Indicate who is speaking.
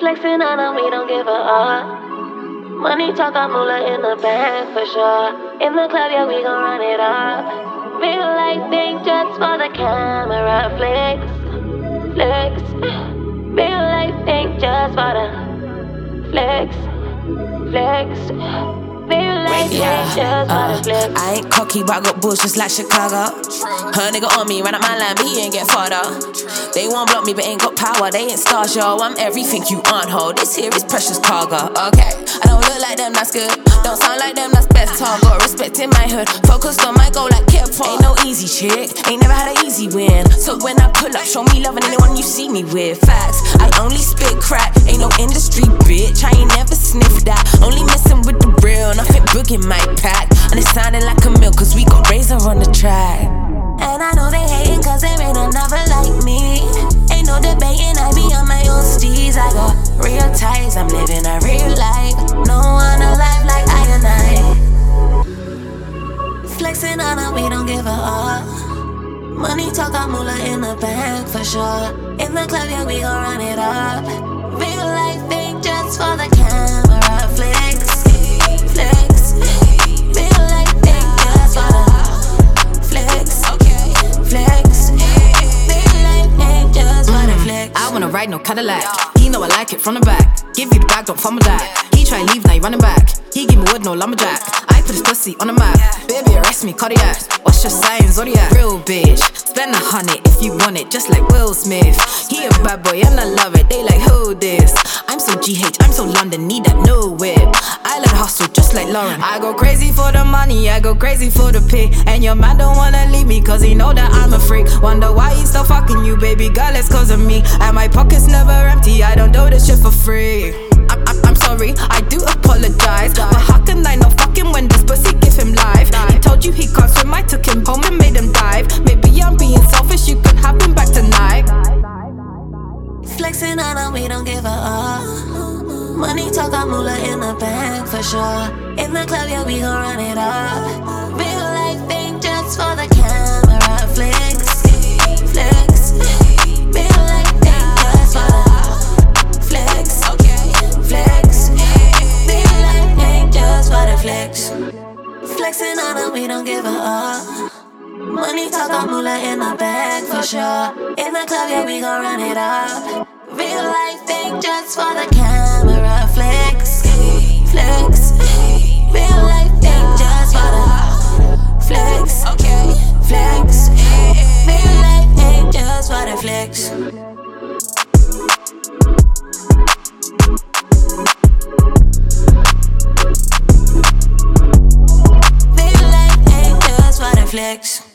Speaker 1: Flexing on them, we don't give a money talk, I'm moolah in the bank for sure. In the club, yeah, we gon' run it up. Real life thing just for the camera. Flex, flex. Real life thing just for the flex, flex. Real life thing just for the flex.
Speaker 2: I ain't cocky, but I got balls just like Chicago. Her nigga on me, ran up my line, but he ain't get further. They won't block me, but ain't got power. They ain't stars, yo. I'm everything you aren't, ho. This here is precious cargo. Okay, I don't look like them, that's good. Don't sound like them, that's best. Got respect in my hood. Focused on my goal like Kev. Ain't no easy chick. Ain't never had an easy win. So when I pull up, show me love and anyone you see me with. Facts. I only spit crack. Ain't no industry, bitch. I ain't never sniffed that. Only messing with the real. Nothing book in my pack. And it's sounding like a mill, cause we got Razor on the track.
Speaker 1: And I know they hating cause there ain't another like me. Ain't no debating, I be on my own steez. I got real ties, I'm living a real life. No one alive like I and I. Flexing on them, we don't give a money talk, I'm moolah in the bank for sure. In the club, yeah, we gon' run it up. Real life thing just for the camera. Flex, flex. Real life thing just for the flex, flex. Real life thing just for the flex.
Speaker 3: I wanna ride no Cadillac. He know I like it from the back. Give you the bag, don't fumble that. He try leave, now he running back. He give me wood, no lumberjack. I put his pussy on the map. Baby, arrest me, cardiac. What's your sign, zodiac? Real bitch, spend 100 if you want it, just like Will Smith. He a bad boy and I love it, they like who this? I'm so GH, I'm so London, need that no whip. I let hustle just like Lauren. I go crazy for the money, I go crazy for the pay. And your man don't wanna leave me cause he know that I'm a freak. Wonder why he still fucking you, baby girl, it's cause of me. And my pockets never empty, I don't do this shit for free. I'm sorry, I do apologize. But how can I not fucking when this pussy give him life? He told you he can't swim, I took him home and made him dive. Maybe I'm being selfish, you could have him back tonight.
Speaker 1: Flexing on them, we don't give a money talk, I'm moolah in the bank for sure. In the club, yeah, we gon' run it up. Real life thing just for the camera. Flex, flex. Real life thing just for the flex, flex. Real life thing just for the flex. Flexing on them, we don't give a money talk, I'm moolah in the bag for sure. In the club, yeah, we gon' run it up. Real life thing just for the camera. Flex, flex. Real life thing just for the flex, flex. Real life thing just for the flex. Real life thing just for the flex.